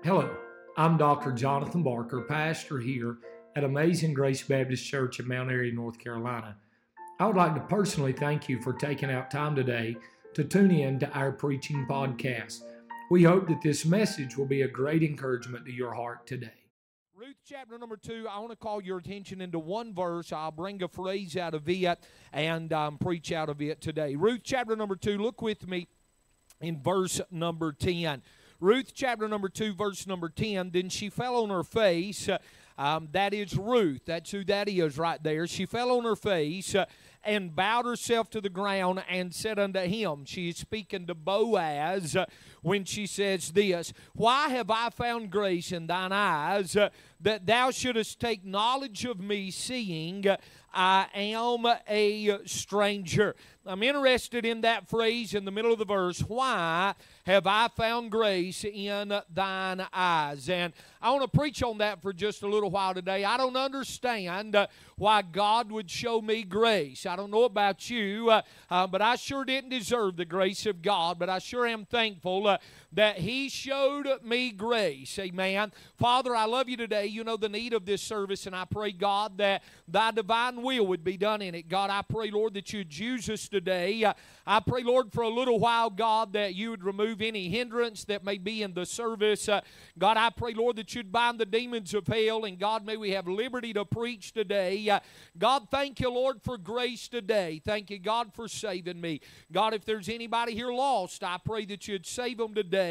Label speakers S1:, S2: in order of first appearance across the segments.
S1: Hello, I'm Dr. Jonathan Barker, pastor here at Amazing Grace Baptist Church in Mount Airy, North Carolina. I would like to personally thank you for taking out time today to tune in to our preaching podcast. We hope that this message will be a great encouragement to your heart today.
S2: Ruth chapter number 2, I want to call your attention into one verse. I'll bring a phrase out of it and preach out of it today. Ruth chapter number 2, look with me in verse number 10. Ruth chapter number 2, verse number 10, then she fell on her face. That is Ruth. That's who that is right there. She fell on her face and bowed herself to the ground and said unto him, she is speaking to Boaz when she says this, why have I found grace in thine eyes that thou shouldest take knowledge of me, seeing I am a stranger? I'm interested in that phrase in the middle of the verse, why have I found grace in thine eyes? And I want to preach on that for just a little while today. I don't understand why God would show me grace. I don't know about you, but I sure didn't deserve the grace of God, but I sure am thankful that He showed me grace. Amen. Father, I love you today. You know the need of this service, and I pray, God, that thy divine will would be done in it. God, I pray, Lord, that you'd use us today. I pray, Lord, for a little while, God, that you would remove any hindrance that may be in the service. God, I pray, Lord, that you'd bind the demons of hell, and God, may we have liberty to preach today. God, thank you, Lord, for grace today. Thank you, God, for saving me. God, if there's anybody here lost, I pray that you'd save them today.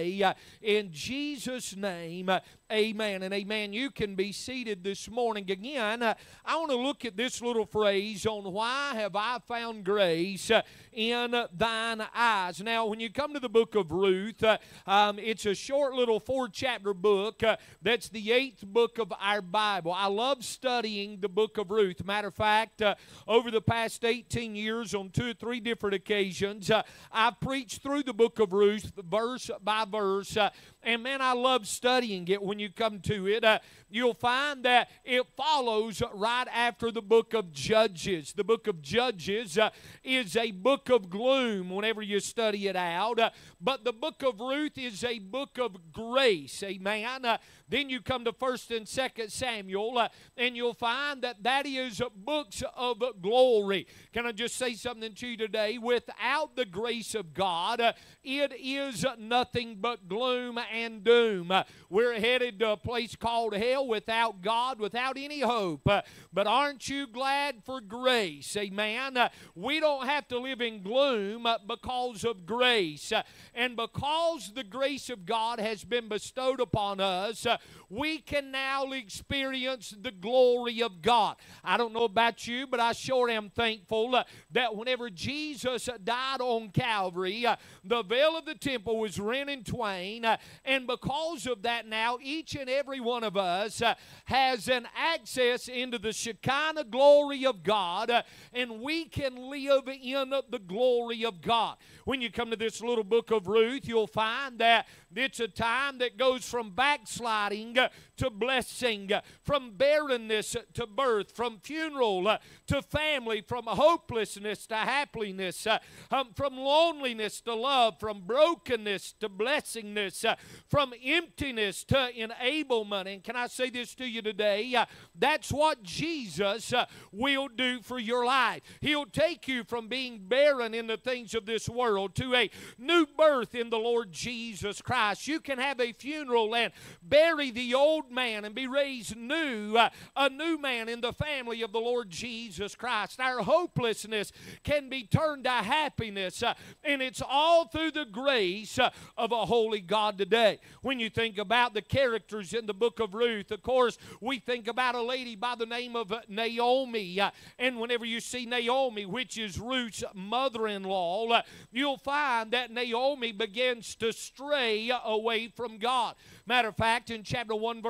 S2: In Jesus' name, amen and amen. You can be seated this morning. Again, I want to look at this little phrase on why have I found grace in thine eyes. Now, when you come to the book of Ruth, it's a short little 4-chapter book. That's the 8th book of our Bible. I love studying the book of Ruth. Matter of fact, over the past 18 years on 2 or 3 different occasions, I've preached through the book of Ruth verse by verse, and man, I love studying it. When you come to it, you'll find that it follows right after the book of Judges. The book of Judges is a book of gloom whenever you study it out, but the book of Ruth is a book of grace. Amen. Then you come to 1st and 2nd Samuel, and you'll find that that is books of glory. Can I just say something to you today? Without the grace of God, it is nothing but gloom and doom. We're headed to a place called hell without God, without any hope. But aren't you glad for grace? Amen. We don't have to live in gloom because of grace. And because the grace of God has been bestowed upon us, we can now experience the glory of God. I don't know about you, but I sure am thankful that whenever Jesus died on Calvary, the veil of the temple was rent in twain, and because of that now, each and every one of us has an access into the Shekinah glory of God, and we can live in the glory of God. When you come to this little book of Ruth, you'll find that it's a time that goes from backsliding to blessing, from barrenness to birth, from funeral to family, from hopelessness to happiness, from loneliness to love, from brokenness to blessingness, from emptiness to enablement. And can I say this to you today? That's what Jesus will do for your life. He'll take you from being barren in the things of this world to a new birth in the Lord Jesus Christ. You can have a funeral and bury the old man and be raised new, a new man in the family of the Lord Jesus Christ. Our hopelessness can be turned to happiness, and it's all through the grace of a holy God today. When you think about the characters in the book of Ruth, of course, we think about a lady by the name of Naomi, and whenever you see Naomi, which is Ruth's mother-in-law, you'll find that Naomi begins to stray away from God. Matter of fact, in chapter 1, verse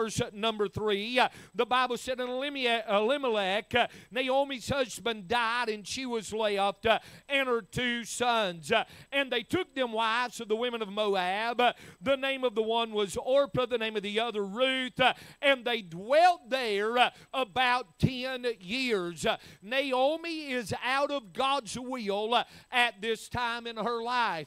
S2: verse number 3, the Bible said, "And Elimelech, Naomi's husband, died, and she was left, and her 2 sons. And they took them wives of the women of Moab. The name of the one was Orpah, the name of the other Ruth, and they dwelt there about 10 years. Naomi is out of God's will at this time in her life.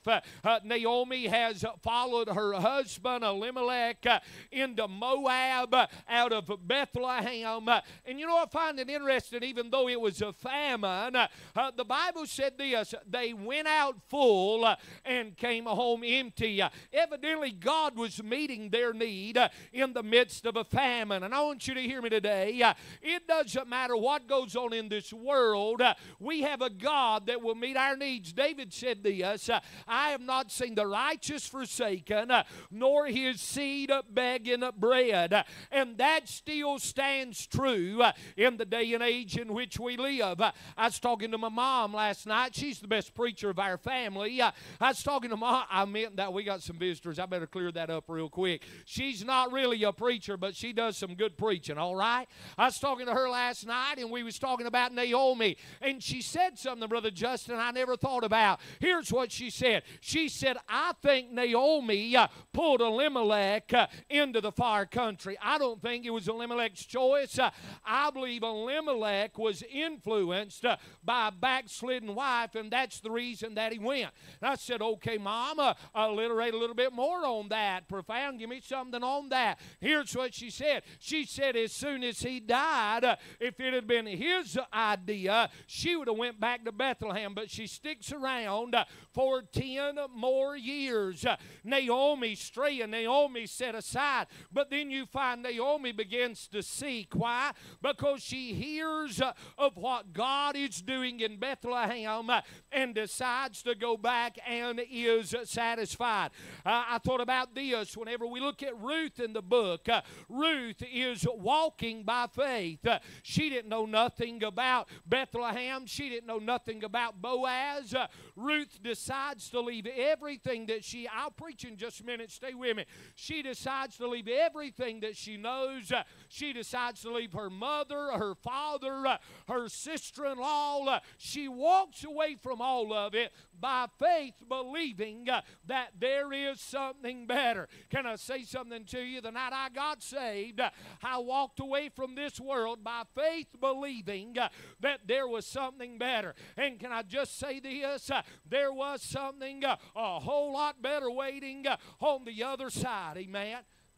S2: Naomi has followed her husband Elimelech into Moab out of Bethlehem. And you know, I find it interesting, even though it was a famine, the Bible said this: they went out full and came home empty. Evidently, God was meeting their need in the midst of a famine. And I want you to hear me today. It doesn't matter what goes on in this world, we have a God that will meet our needs. David said this: I have not seen the righteous forsaken, nor his seed begging bread. And that still stands true in the day and age in which we live. I was talking to my mom last night. She's the best preacher of our family. I was talking to Mom. I meant that we got some visitors. I better clear that up real quick. She's not really a preacher, but she does some good preaching, all right? I was talking to her last night, and we was talking about Naomi, and she said something, Brother Justin, I never thought about. Here's what she said. She said, I think Naomi pulled Elimelech into the far country. I don't think it was Elimelech's choice. I believe Elimelech was influenced by a backslidden wife, and that's the reason that he went. And I said, okay, Mom, alliterate a little bit more on that. Profound, give me something on that. Here's what she said. She said as soon as he died, if it had been his idea, she would have went back to Bethlehem, but she sticks around for 10 more years. Naomi strayed, Naomi set aside, but then you find Naomi begins to seek. Why? Because she hears of what God is doing in Bethlehem and decides to go back and is satisfied. I thought about this whenever we look at Ruth in the book. Ruth is walking by faith. She didn't know nothing about Bethlehem. She didn't know nothing about Boaz. Ruth decides to leave everything that I'll preach in just a minute, stay with me. She decides to leave everything that she knows. She decides to leave her mother, her father, her sister-in-law. She walks away from all of it by faith, believing that there is something better. Can I say something to you? The night I got saved, I walked away from this world by faith, believing that there was something better. And can I just say this? There was something a whole lot better waiting on the other side. Amen.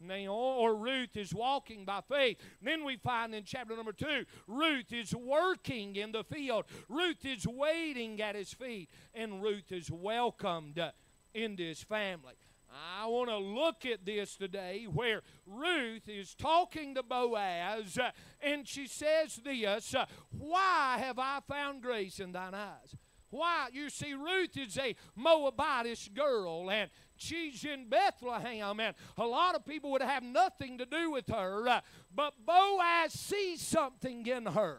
S2: Ruth is walking by faith. Then we find in chapter number 2, Ruth is working in the field. Ruth is waiting at his feet, and Ruth is welcomed into his family. I want to look at this today where Ruth is talking to Boaz, and she says this: why have I found grace in thine eyes? Why? You see, Ruth is a Moabitish girl, and she's in Bethlehem, and a lot of people would have nothing to do with her, but Boaz sees something in her.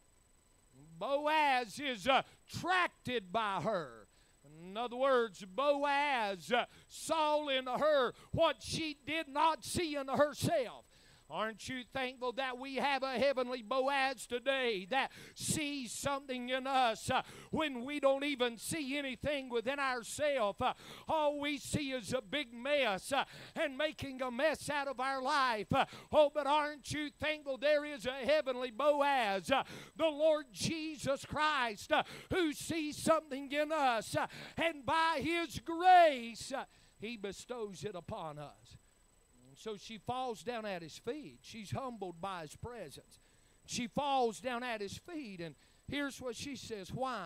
S2: Boaz is attracted by her. In other words, Boaz saw in her what she did not see in herself. Aren't you thankful that we have a heavenly Boaz today that sees something in us when we don't even see anything within ourselves? All we see is a big mess and making a mess out of our life. But aren't you thankful there is a heavenly Boaz, the Lord Jesus Christ, who sees something in us, and by His grace, He bestows it upon us. So she falls down at his feet. She's humbled by his presence. She falls down at his feet, and here's what she says: why?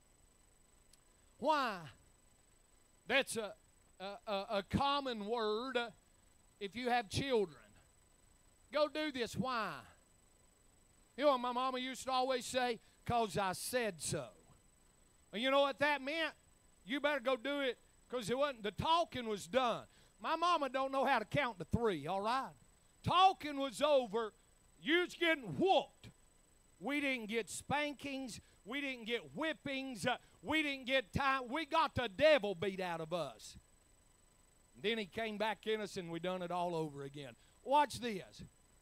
S2: Why? That's a common word if you have children. Go do this. Why? You know what my mama used to always say? 'Cause I said so. And you know what that meant? You better go do it, because it wasn't. The talking was done. My mama don't know how to count to 3, all right? Talking was over. You was getting whooped. We didn't get spankings. We didn't get whippings. We didn't get time. We got the devil beat out of us. And then he came back in us, and we done it all over again. Watch this.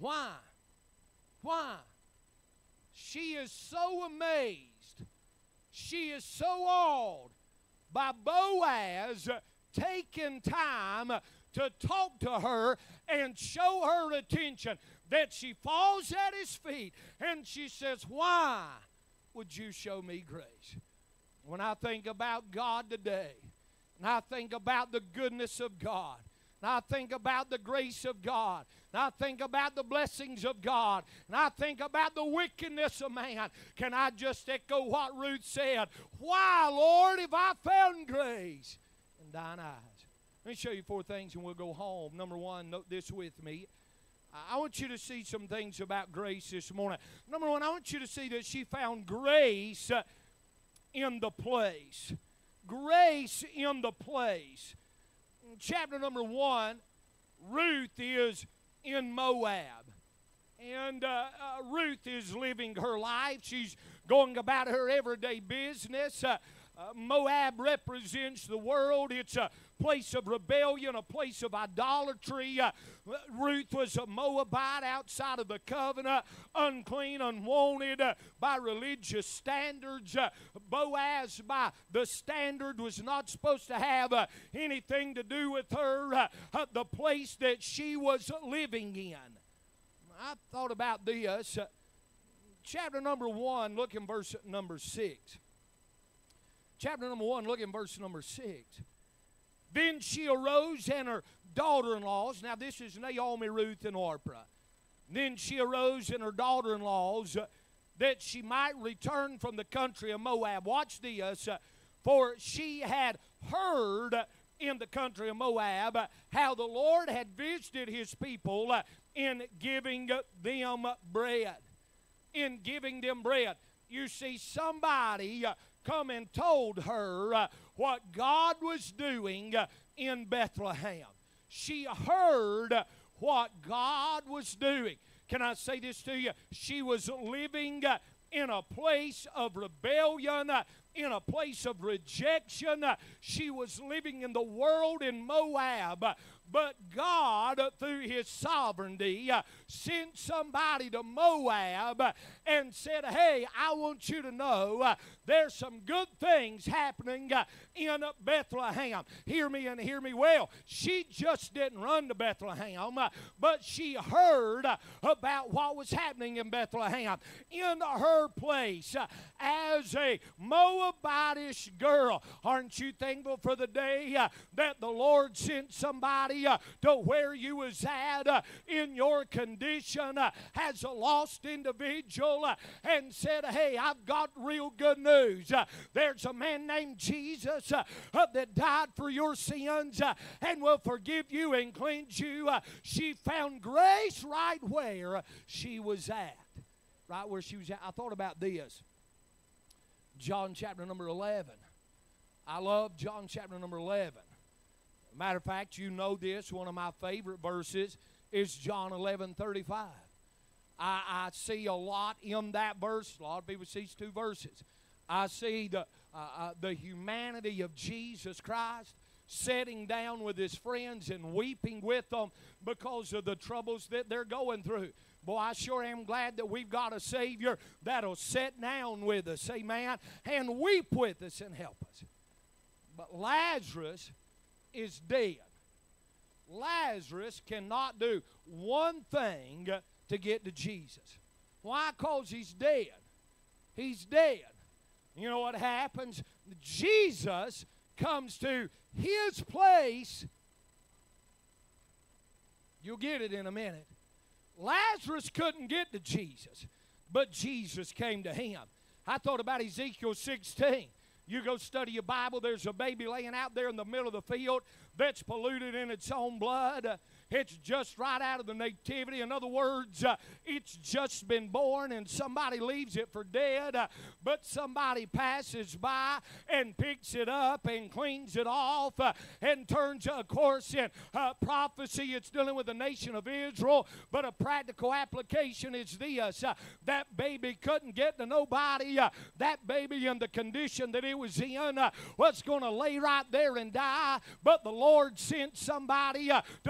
S2: Why? Why? She is so amazed. She is so awed by Boaz taking time to talk to her and show her attention that she falls at his feet and she says, why would you show me grace? When I think about God today, and I think about the goodness of God, and I think about the grace of God, and I think about the blessings of God, and I think about the wickedness of man, can I just echo what Ruth said? Why, Lord, have I found grace in thine eyes? Let me show you 4 things and we'll go home. Number 1, note this with me. I want you to see some things about grace this morning. Number 1, I want you to see that she found grace in the place. Grace in the place. In chapter number 1, Ruth is in Moab. And Ruth is living her life. She's going about her everyday business. Moab represents the world. It's a place of rebellion, a place of idolatry. Ruth was a Moabite outside of the covenant, unclean, unwanted by religious standards. Boaz, by the standard, was not supposed to have anything to do with her, the place that she was living in. I thought about this. Chapter number 1, look in verse number 6. Chapter number 1, look in verse number 6. Then she arose and her daughter-in-laws, now this is Naomi, Ruth, and Orpah. Then she arose and her daughter-in-laws that she might return from the country of Moab. Watch this. For she had heard in the country of Moab how the Lord had visited his people in giving them bread. In giving them bread. You see, somebody come and told her what God was doing in Bethlehem. She heard what God was doing. Can I say this to you? She was living in a place of rebellion, in a place of rejection. She was living in the world in Moab. But God, through his sovereignty, sent somebody to Moab and said, hey, I want you to know there's some good things happening in Bethlehem. Hear me and hear me well. She just didn't run to Bethlehem, but she heard about what was happening in Bethlehem. In her place, as a Moabitish girl, aren't you thankful for the day that the Lord sent somebody to where you was at in your condition as a lost individual and said, hey, I've got real good news. There's a man named Jesus that died for your sins and will forgive you and cleanse you. She found grace right where she was at. Right where she was at. I thought about this. John chapter number 11. I love John chapter number 11. Matter of fact, you know this, one of my favorite verses is John 11:35. I see a lot in that verse. A lot of people see 2 verses. I see the humanity of Jesus Christ sitting down with his friends and weeping with them because of the troubles that they're going through. Boy, I sure am glad that we've got a Savior that'll sit down with us, amen, and weep with us and help us. But Lazarus is dead. Lazarus cannot do one thing to get to Jesus. Why? Because he's dead. He's dead. You know what happens? Jesus comes to his place. You'll get it in a minute. Lazarus couldn't get to Jesus, but Jesus came to him. I thought about Ezekiel 16. You go study your Bible, there's a baby laying out there in the middle of the field that's polluted in its own blood. It's just right out of the nativity. In other words, it's just been born and somebody leaves it for dead, but somebody passes by and picks it up and cleans it off and turns, of course, in prophecy, it's dealing with the nation of Israel, but a practical application is this. That baby couldn't get to nobody. That baby in the condition that it was in was going to lay right there and die, but the Lord sent somebody to where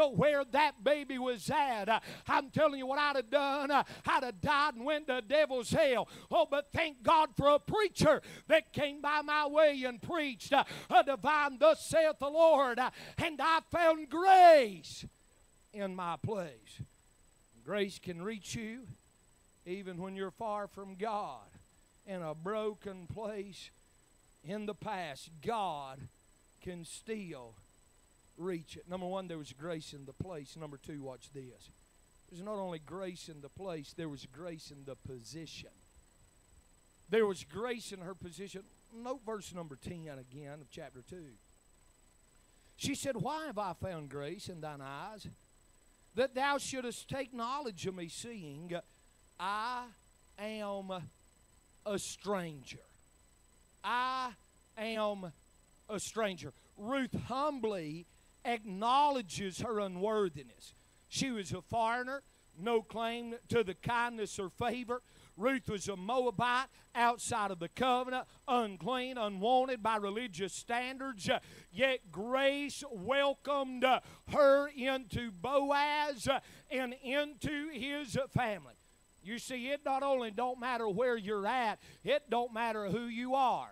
S2: that baby was at. I'm telling you what I'd have done. I'd have died and went to devil's hell. Oh, but thank God for a preacher that came by my way and preached a divine thus saith the Lord, and I found grace in my place. Grace can reach you even when you're far from God, in a broken place in the past. God can still reach it. Number one, there was grace in the place. Number two, watch this. There's not only grace in the place, there was grace in the position. There was grace in her position. Note verse number 10 again of chapter 2. She said, why have I found grace in thine eyes, that thou shouldest take knowledge of me, seeing I am a stranger? I am a stranger. Ruth humbly acknowledges her unworthiness. She was a foreigner, no claim to the kindness or favor. Ruth was a Moabite, outside of the covenant, unclean, unwanted by religious standards. Yet grace welcomed her into Boaz and into his family. You see, it not only don't matter where you're at, it don't matter who you are.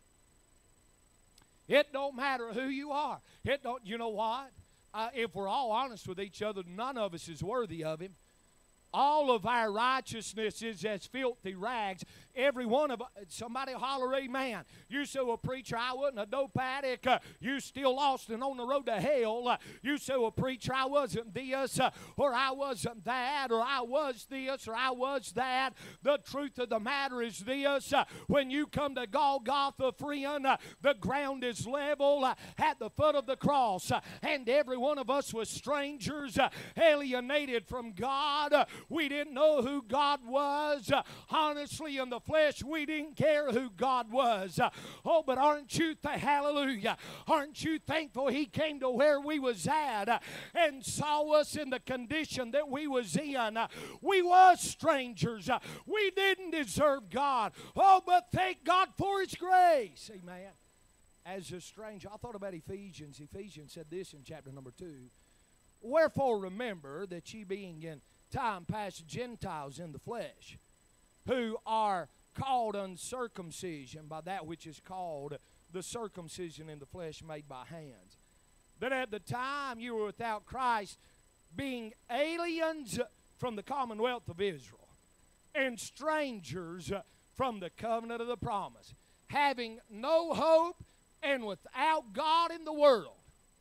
S2: It don't matter who you are. It don't. You know what? If we're all honest with each other, none of us is worthy of Him. All of our righteousness is as filthy rags. Every one of us. Somebody holler amen. You say, well, preacher, I wasn't a dope addict. You still lost and on the road to hell. You say, well, preacher, I wasn't this, or I wasn't that, or I was this, or I was that. The truth of the matter is this. When you come to Golgotha, friend, the ground is level at the foot of the cross. And every one of us was strangers, alienated from God. We didn't know who God was. Honestly, in the flesh, we didn't care who God was. Oh, but aren't you, hallelujah, aren't you thankful He came to where we was at and saw us in the condition that we was in? We was strangers. We didn't deserve God. Oh, but thank God for His grace. Amen. As a stranger, I thought about Ephesians. Ephesians said this in chapter number 2. Wherefore remember that ye being in time past Gentiles in the flesh, who are called uncircumcision by that which is called the circumcision in the flesh made by hands, that at the time you were without Christ, being aliens from the commonwealth of Israel, and strangers from the covenant of the promise, having no hope and without God in the world.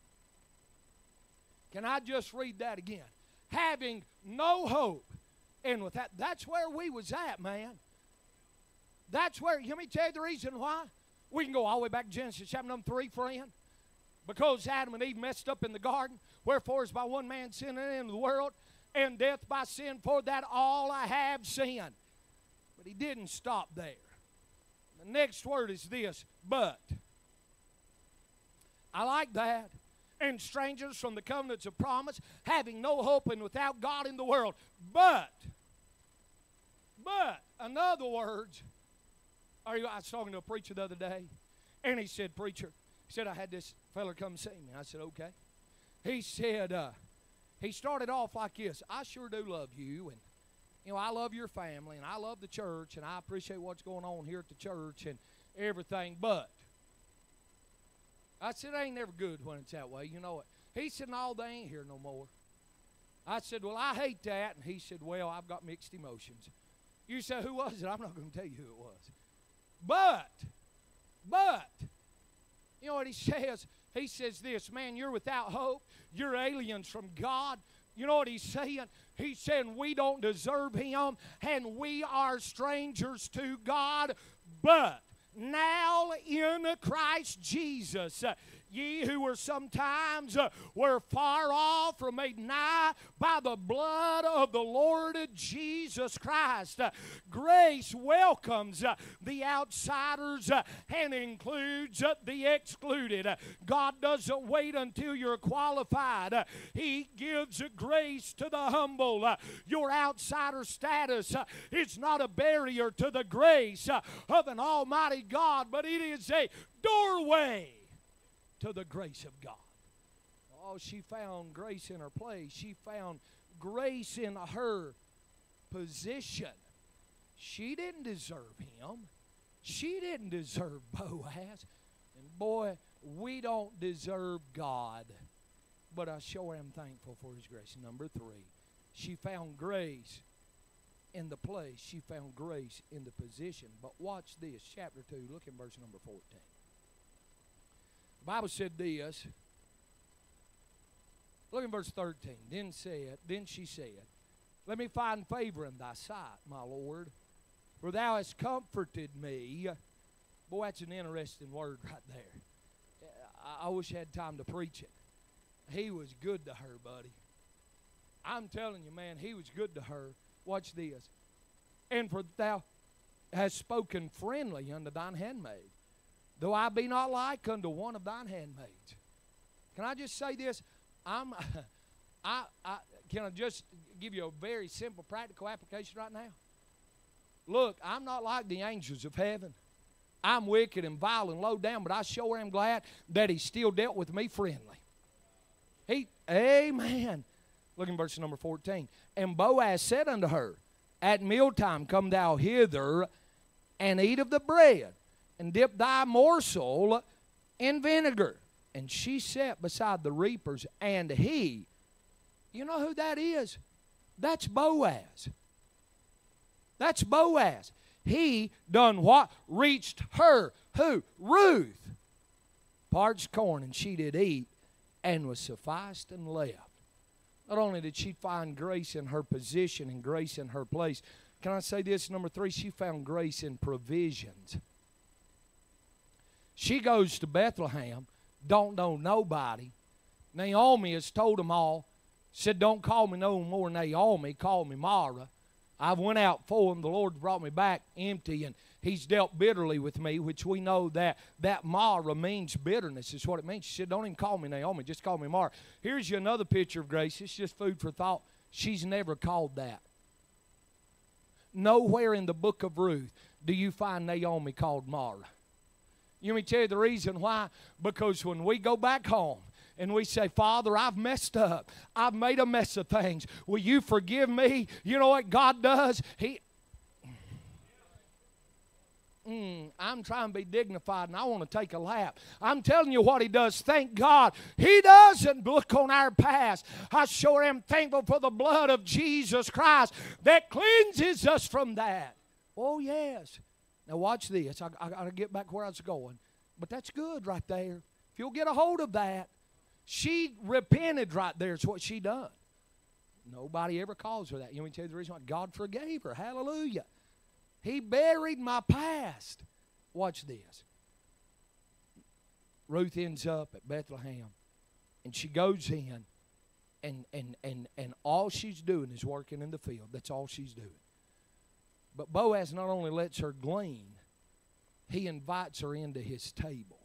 S2: Can I just read that again? Having no hope, and with that, that's where we was at, man. That's where, let me tell you the reason why. We can go all the way back to Genesis chapter number 3, friend. Because Adam and Eve messed up in the garden, wherefore is by one man sin into the world, and death by sin, for that all I have sinned. But he didn't stop there. The next word is this, but. I like that. And strangers from the covenants of promise, having no hope and without God in the world. But, in other words, I was talking to a preacher the other day, and he said, preacher, he said, I had this fella come see me. I said, okay. He said, he started off like this, I sure do love you, and, you know, I love your family, and I love the church, and I appreciate what's going on here at the church and everything, but. I said, it ain't never good when it's that way, you know it. He said, no, they ain't here no more. I said, well, I hate that. And he said, well, I've got mixed emotions. You say, who was it? I'm not going to tell you who it was. But, you know what he says? He says this, man, you're without hope. You're aliens from God. You know what he's saying? He's saying we don't deserve Him, and we are strangers to God, but now in Christ Jesus, ye who were sometimes were far off are made nigh by the blood of the Lord Jesus Christ. Grace welcomes the outsiders and includes the excluded. God doesn't wait until you're qualified. He gives grace to the humble. Your outsider status is not a barrier to the grace of an almighty God, but it is a doorway to the grace of God. Oh, she found grace in her place. She found grace in her position. She didn't deserve him. She didn't deserve Boaz. And boy, we don't deserve God. But I sure am thankful for his grace. Number 3, she found grace in the place. She found grace in the position. But watch this, chapter 2, look in verse number 14. The Bible said this. Look in verse 13. Then she said, let me find favor in thy sight, my Lord, for thou hast comforted me. Boy, that's an interesting word right there. I wish I had time to preach it. He was good to her, buddy. I'm telling you, man, he was good to her. Watch this. And for thou hast spoken friendly unto thine handmaid, though I be not like unto one of thine handmaids. Can I just say this? Can I just give you a very simple, practical application right now? Look, I'm not like the angels of heaven. I'm wicked and vile and low down, but I sure am glad that he still dealt with me friendly. Amen. Look in verse number 14. And Boaz said unto her, at mealtime come thou hither and eat of the bread, and dip thy morsel in vinegar. And she sat beside the reapers, and he, you know who that is? That's Boaz. That's Boaz. He done what? Reached her. Who? Ruth. Parched corn, and she did eat, and was sufficed and left. Not only did she find grace in her position and grace in her place, can I say this? Number 3, she found grace in provisions. She goes to Bethlehem, don't know nobody. Naomi has told them all, said, don't call me no more Naomi, call me Mara. I've went out for him, the Lord brought me back empty, and he's dealt bitterly with me, which we know that Mara means bitterness is what it means. She said, don't even call me Naomi, just call me Mara. Here's you another picture of grace. It's just food for thought. She's never called that. Nowhere in the book of Ruth do you find Naomi called Mara. Let me tell you the reason why. Because when we go back home and we say, Father, I've messed up. I've made a mess of things. Will you forgive me? You know what God does? I'm trying to be dignified and I want to take a lap. I'm telling you what he does. Thank God. He doesn't look on our past. I sure am thankful for the blood of Jesus Christ that cleanses us from that. Oh, yes. Now watch this. I got to get back where I was going. But that's good right there. If you'll get a hold of that. She repented right there. It's what she done. Nobody ever calls her that. You want me to tell you the reason why? God forgave her. Hallelujah. He buried my past. Watch this. Ruth ends up at Bethlehem. And she goes in. And all she's doing is working in the field. That's all she's doing. But Boaz not only lets her glean, he invites her into his table.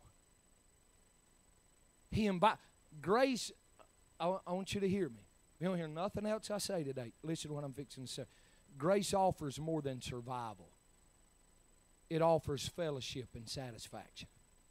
S2: Grace, I want you to hear me. You don't hear nothing else I say today. Listen to what I'm fixing to say. Grace offers more than survival. It offers fellowship and satisfaction.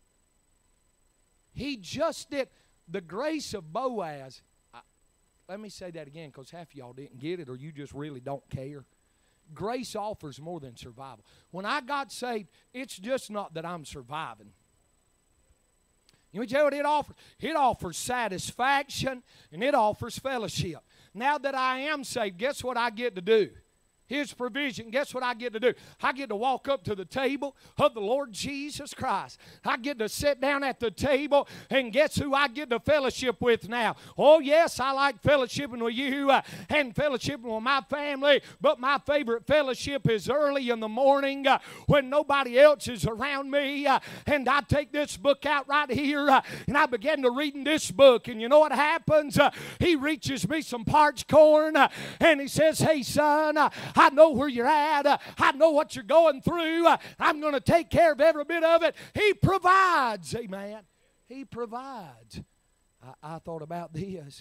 S2: He just did. The grace of Boaz, let me say that again because half of y'all didn't get it or you just really don't care. Grace offers more than survival. When I got saved, it's just not that I'm surviving. You know what it offers? It offers satisfaction and it offers fellowship. Now that I am saved, guess what I get to do? His provision. Guess what I get to do? I get to walk up to the table of the Lord Jesus Christ. I get to sit down at the table, and guess who I get to fellowship with now? Oh, yes, I like fellowshipping with you and fellowshipping with my family, but my favorite fellowship is early in the morning when nobody else is around me, and I take this book out right here, and I begin to read in this book, and you know what happens? He reaches me some parched corn, and he says, hey, son, I know where you're at. I know what you're going through. I'm going to take care of every bit of it. He provides. Amen. He provides. I thought about this.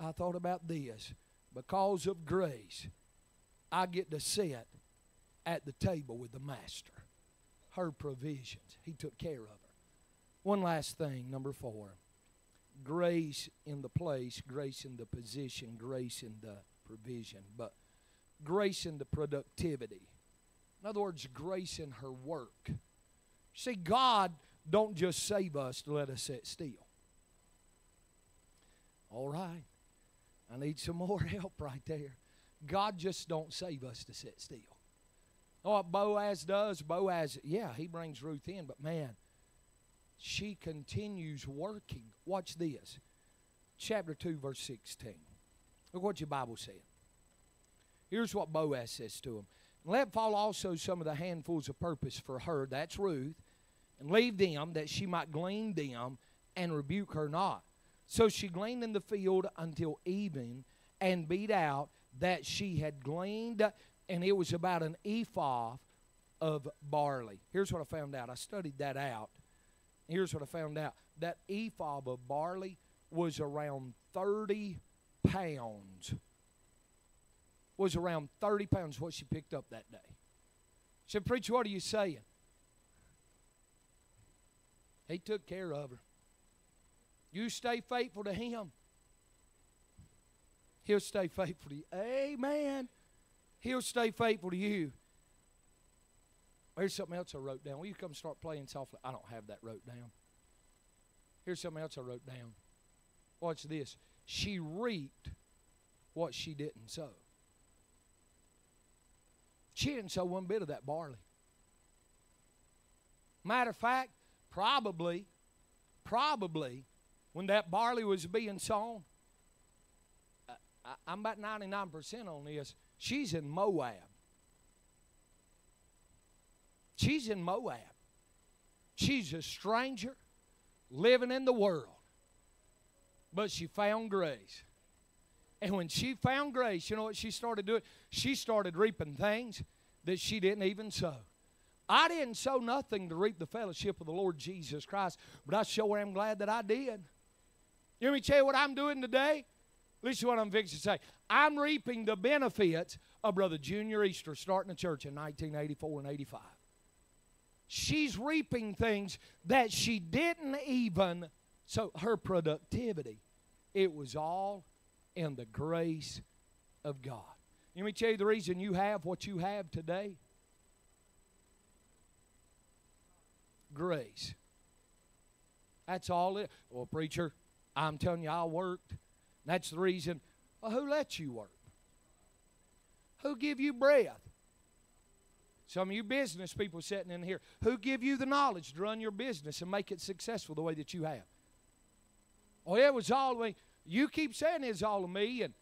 S2: Because of grace, I get to sit at the table with the Master. Her provisions. He took care of her. One last thing, number 4. grace in the place, grace in the position, grace in the provision, but grace in the productivity. In other words, grace in her work. See, God don't just save us to let us sit still. All right. I need some more help right there. God just don't save us to sit still. Know what Boaz does? Boaz, yeah, he brings Ruth in, but man, she continues working. Watch this. Chapter 2, verse 16. Look what your Bible said. Here's what Boaz says to him. Let fall also some of the handfuls of purpose for her, that's Ruth, and leave them that she might glean them and rebuke her not. So she gleaned in the field until even and beat out that she had gleaned, and it was about an ephah of barley. Here's what I found out. I studied that out. Here's what I found out. That ephah of barley was around 30 pounds. Was around 30 pounds what she picked up that day. She said, preacher, what are you saying? He took care of her. You stay faithful to him, he'll stay faithful to you. Amen. He'll stay faithful to you. Here's something else I wrote down. Will you come start playing softly? I don't have that wrote down. Here's something else I wrote down. Watch this. She reaped what she didn't sow. She didn't sow one bit of that barley. Matter of fact, probably, when that barley was being sown, I'm about 99% on this, she's in Moab. She's in Moab. She's a stranger living in the world. But she found grace. And when she found grace, you know what she started doing? She started reaping things that she didn't even sow. I didn't sow nothing to reap the fellowship of the Lord Jesus Christ, but I sure am glad that I did. You want me to tell you what I'm doing today? Listen to what I'm fixing to say. I'm reaping the benefits of Brother Junior Easter starting the church in 1984 and 85. She's reaping things that she didn't even, so her productivity, it was all in the grace of God. Let me tell you the reason you have what you have today. Grace. That's all it. Well, preacher, I'm telling you, I worked. That's the reason. Well, who let you work? Who give you breath? Some of you business people sitting in here. Who give you the knowledge to run your business and make it successful the way that you have? Oh, it was all of me. You keep saying it's all of me, and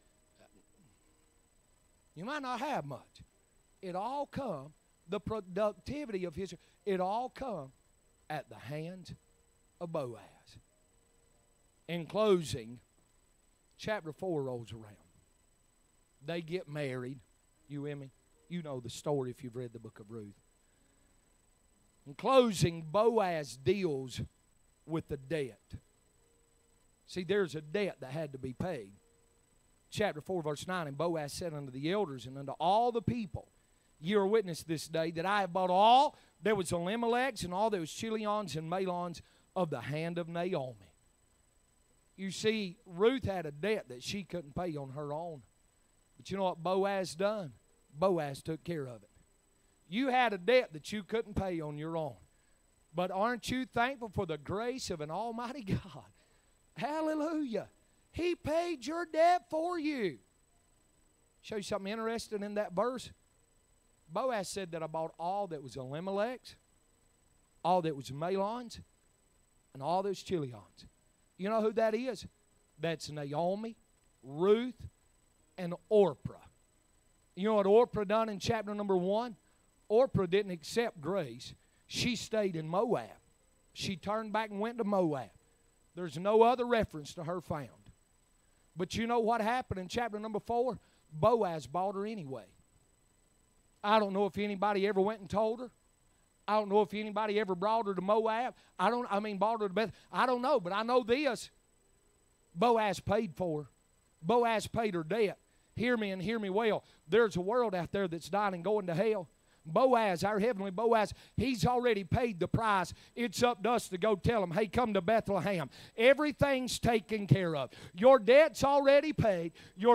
S2: you might not have much. It all come, the productivity of his, it all come at the hands of Boaz. In closing, chapter 4 rolls around. They get married. You with me? You know the story if you've read the book of Ruth. In closing, Boaz deals with the debt. See, there's a debt that had to be paid. Chapter 4, verse 9, and Boaz said unto the elders and unto all the people, ye are witness this day that I have bought all that was Elimelech's and all that was Chilion's and Mahlon's of the hand of Naomi. You see, Ruth had a debt that she couldn't pay on her own. But you know what Boaz done? Boaz took care of it. You had a debt that you couldn't pay on your own. But aren't you thankful for the grace of an almighty God? Hallelujah. He paid your debt for you. Show you something interesting in that verse. Boaz said that I bought all that was Elimelech's, all that was Mahlon's, and all that was Chilion's. You know who that is? That's Naomi, Ruth, and Orpah. You know what Orpah done in chapter number 1? Orpah didn't accept grace. She stayed in Moab. She turned back and went to Moab. There's no other reference to her found. But you know what happened in chapter number 4? Boaz bought her anyway. I don't know if anybody ever went and told her. I don't know if anybody ever brought her to Moab. Brought her to Beth. I don't know, but I know this. Boaz paid for her. Boaz paid her debt. Hear me and hear me well. There's a world out there that's dying and going to hell. Boaz, our heavenly Boaz, he's already paid the price. It's up to us to go tell him, hey, come to Bethlehem. Everything's taken care of. Your debt's already paid. Your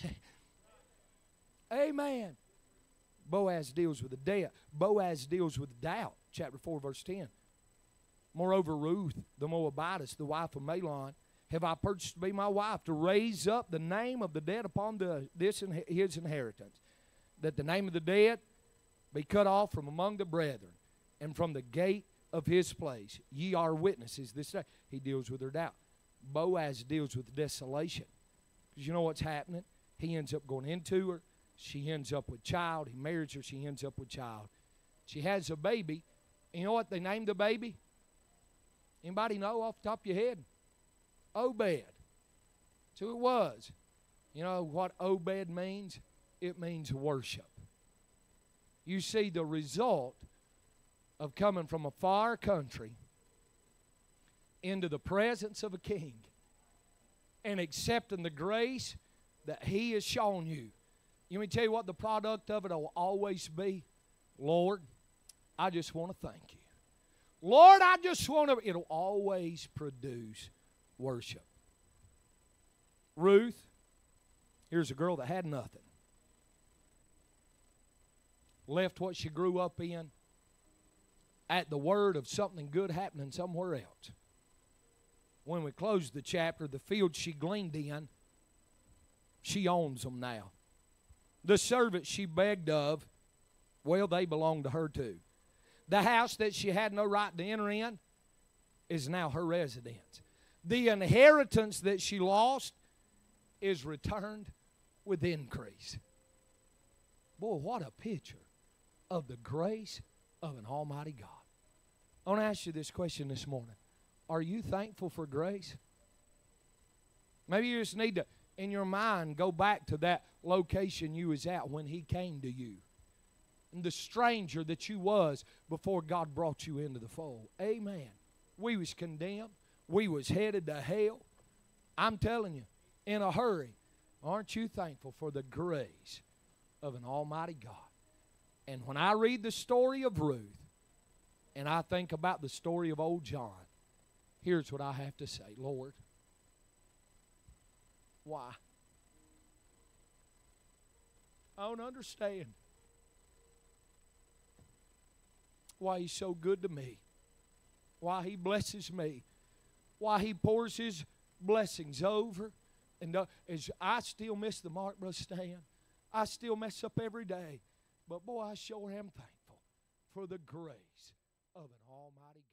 S2: Amen. Boaz deals with the debt. Boaz deals with doubt. Chapter 4, verse 10. Moreover, Ruth, the Moabitess, the wife of Mahlon, have I purchased to be my wife, to raise up the name of the dead upon his inheritance, that the name of the dead be cut off from among the brethren, and from the gate of his place. Ye are witnesses this day. He deals with her doubt. Boaz deals with desolation. Because you know what's happening? He ends up going into her. She ends up with child. He marries her. She ends up with child. She has a baby. And you know what they named the baby? Anybody know off the top of your head? Obed. That's who it was. You know what Obed means? It means worship. You see the result of coming from a far country into the presence of a king and accepting the grace that he has shown you. Let me tell you what the product of it will always be. Lord, I just want to thank you. Lord, I just want to. It'll always produce worship. Ruth, here's a girl that had nothing. Left what she grew up in at the word of something good happening somewhere else. When we close the chapter, the fields she gleaned in, she owns them now. The servants she begged of, well, they belong to her too. The house that she had no right to enter in is now her residence. The inheritance that she lost is returned with increase. Boy, what a picture of the grace of an almighty God. I want to ask you this question this morning. Are you thankful for grace? Maybe you just need to, in your mind, go back to that location you was at when he came to you. And the stranger that you was before God brought you into the fold. Amen. We was condemned. We was headed to hell. I'm telling you, in a hurry. Aren't you thankful for the grace of an almighty God? And when I read the story of Ruth, and I think about the story of old John, here's what I have to say. Lord, why? I don't understand why he's so good to me, why he blesses me, why he pours his blessings over. And as I still miss the mark, Brother Stan. I still mess up every day. But boy, I sure am thankful for the grace of an almighty God.